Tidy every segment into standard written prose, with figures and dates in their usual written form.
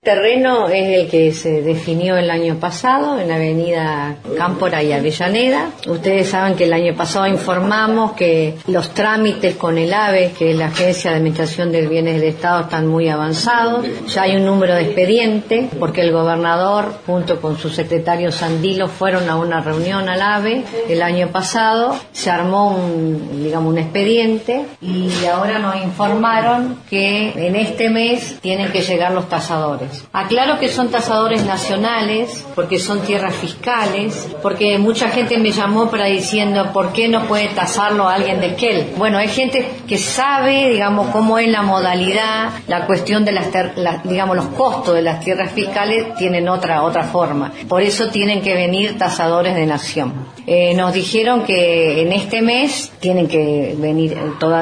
El terreno es el que se definió el año pasado en la avenida Cámpora y Avellaneda. Ustedes saben que el año pasado informamos que los trámites con el AVE, que es la Agencia de Administración de Bienes del Estado, están muy avanzados. Ya hay un número de expediente porque el gobernador junto con su secretario Sandilo fueron a una reunión al AVE el año pasado. Se armó un expediente y ahora nos informaron que en este mes tienen que llegar los tasadores. Aclaro que son tasadores nacionales, porque son tierras fiscales, porque mucha gente me llamó para diciendo ¿por qué no puede tasarlo alguien de Esquel? Bueno, hay gente que sabe, cómo es la modalidad, la cuestión de los costos de las tierras fiscales tienen otra forma. Por eso tienen que venir tasadores de nación. Nos dijeron que en este mes tienen que venir,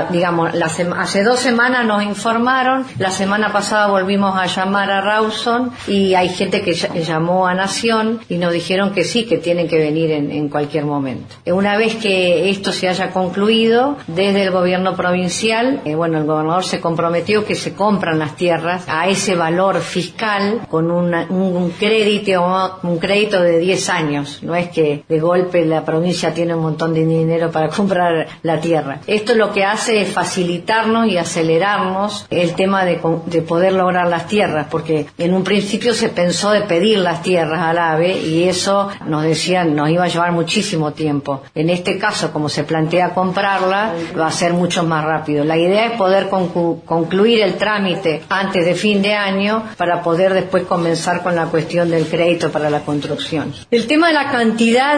hace 2 semanas nos informaron, la semana pasada volvimos a llamar a Rawson y hay gente que llamó a Nación y nos dijeron que sí, que tienen que venir en cualquier momento. Una vez que esto se haya concluido, desde el gobierno provincial, el gobernador se comprometió que se compran las tierras a ese valor fiscal con un crédito de 10 años. No es que de golpe la provincia tiene un montón de dinero para comprar la tierra. Esto lo que hace es facilitarnos y acelerarnos el tema de poder lograr las tierras, porque en un principio se pensó de pedir las tierras al AVE y eso nos decían nos iba a llevar muchísimo tiempo. En este caso, como se plantea comprarla, va a ser mucho más rápido. La idea es poder concluir el trámite antes de fin de año para poder después comenzar con la cuestión del crédito para la construcción. El tema de la cantidad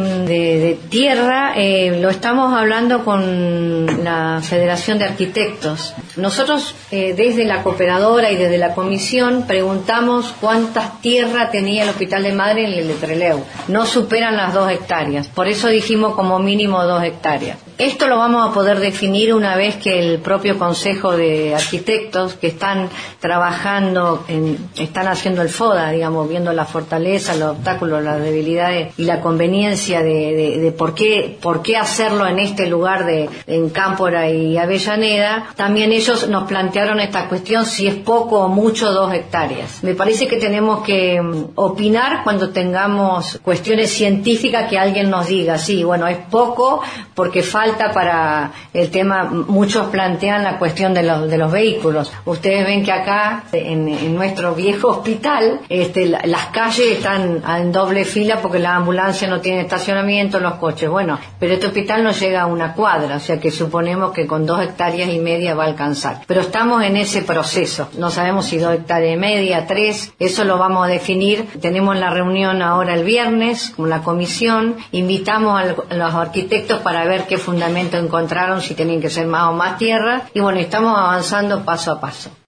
de tierra lo estamos hablando con la Federación de Arquitectos. Nosotros desde la cooperadora y desde la comisión preguntamos cuántas tierras tenía el Hospital de Madre en el Trelew. No superan las 2 hectáreas. Por eso dijimos como mínimo 2 hectáreas. Esto lo vamos a poder definir una vez que el propio Consejo de Arquitectos, que están trabajando, están haciendo el FODA, viendo la fortaleza, los obstáculos, las debilidades y la conveniencia de por qué hacerlo en este lugar en Cámpora y Avellaneda. También ellos nos plantearon esta cuestión, si es poco o mucho 2 hectáreas. Me parece que tenemos que opinar cuando tengamos cuestiones científicas, que alguien nos diga, sí, es poco porque falta para el tema. Muchos plantean la cuestión de los vehículos. Ustedes ven que acá en nuestro viejo hospital las calles están en doble fila porque la ambulancia no tiene estacionamiento, los coches. Pero este hospital no llega a 1 cuadra, o sea que suponemos que con 2,5 hectáreas va a alcanzar. Pero estamos en ese proceso. No sabemos si 2,5 hectáreas, 3, eso lo vamos a definir. Tenemos la reunión ahora el viernes con la comisión. Invitamos a los arquitectos para ver qué fundamento encontraron, si tienen que ser más o más tierra. Y estamos avanzando paso a paso.